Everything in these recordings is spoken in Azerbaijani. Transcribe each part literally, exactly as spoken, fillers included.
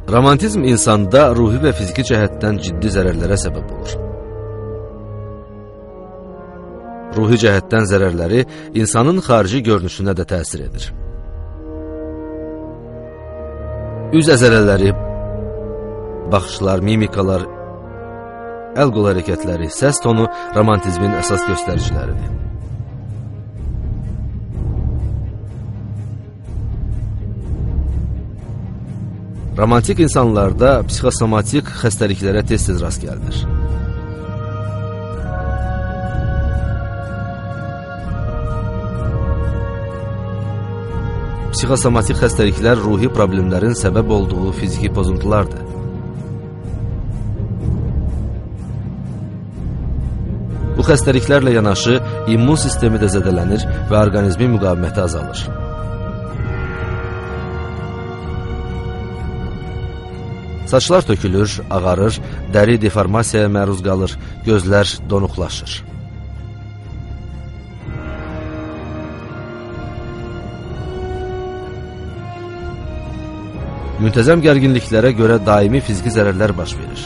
Romantizm insanda ruhi və fiziki cəhətdən ciddi zərərlərə səbəb olur. Ruhi cəhətdən zərərləri insanın xarici görünüşünə də təsir edir. Üz əzələləri, baxışlar, mimikalar, əl-qol hərəkətləri, səs tonu romantizmin əsas göstəriciləridir. Romantik insanlarda psixosomatik xəstəliklərə tez-tez rast gəlinir. Psixosomatik xəstəliklər ruhi problemlərin səbəb olduğu fiziki pozuntulardır. Bu xəstəliklərlə yanaşı immun sistemi də zədələnir və orqanizmin müqaviməti azalır. Saçlar tökülür, ağarır, dəri deformasiyaya məruz qalır, gözlər donuqlaşır. Müntəzəm gərginliklərə görə daimi fiziki zərərlər baş verir.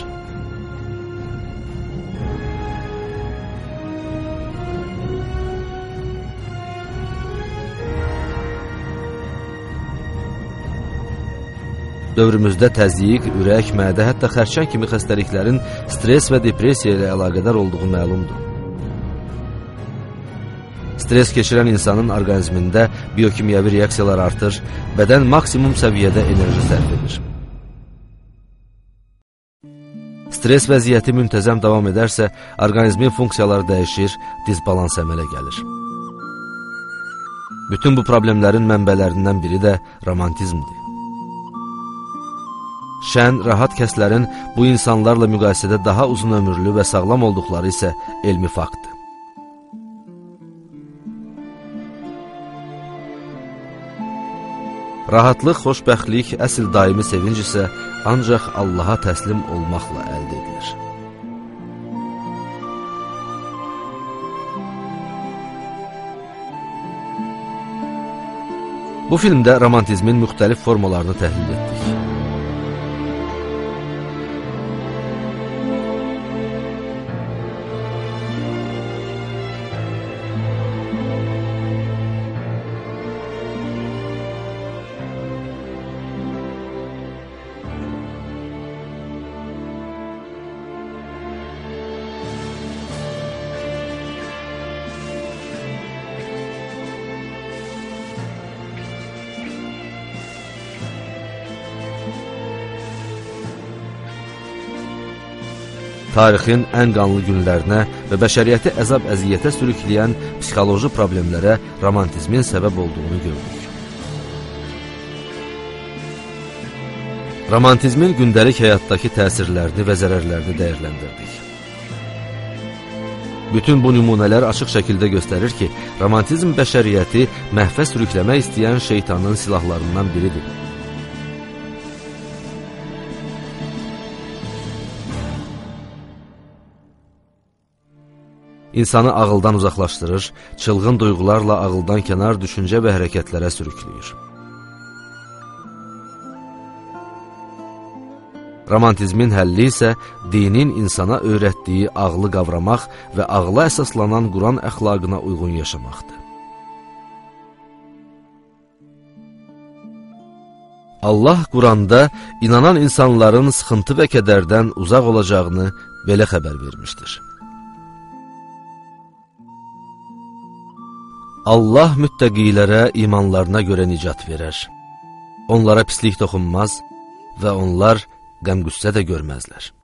Dövrümüzdə təzyiq, ürək, mədə, hətta xərçəng kimi xəstəliklərin stres və depressiya ilə əlaqədar olduğu məlumdur. Stres keçirən insanın orqanizmində biokimyəvi reaksiyalar artır, bədən maksimum səviyyədə enerji sərf edir. Stres vəziyyəti müntəzəm davam edərsə, orqanizmin funksiyaları dəyişir, disbalans əmələ gəlir. Bütün bu problemlərin mənbələrindən biri də romantizmdir. Şən, rahat kəslərin bu insanlarla müqayisədə daha uzun ömürlü və sağlam olduqları isə elmi faktdır. Rahatlıq, xoşbəxtlik, əsl daimi sevinc isə ancaq Allaha təslim olmaqla əldə edilir. Bu filmdə romantizmin müxtəlif formalarını təhlil etdik. Tarixin ən qanlı günlərinə və bəşəriyyəti əzab-əziyyətə sürükləyən psixoloji problemlərə romantizmin səbəb olduğunu gördük. Romantizmin gündəlik həyatdakı təsirlərini və zərərlərini dəyərləndirdik. Bütün bu nümunələr açıq şəkildə göstərir ki, romantizm bəşəriyyəti məhvə sürükləmək istəyən şeytanın silahlarından biridir. İnsanı ağıldan uzaqlaşdırır, çılğın duyğularla ağıldan kənar düşüncə və hərəkətlərə sürükləyir. Romantizmin həlli isə dinin insana öyrətdiyi ağlı qavramaq və ağla əsaslanan Quran əxlaqına uyğun yaşamaqdır. Allah Quranda inanan insanların sıxıntı və kədərdən uzaq olacağını belə xəbər vermişdir. Allah müttəqilərə imanlarına görə nicat verər. Onlara pislik toxunmaz və onlar qəm-qüssə də görməzlər.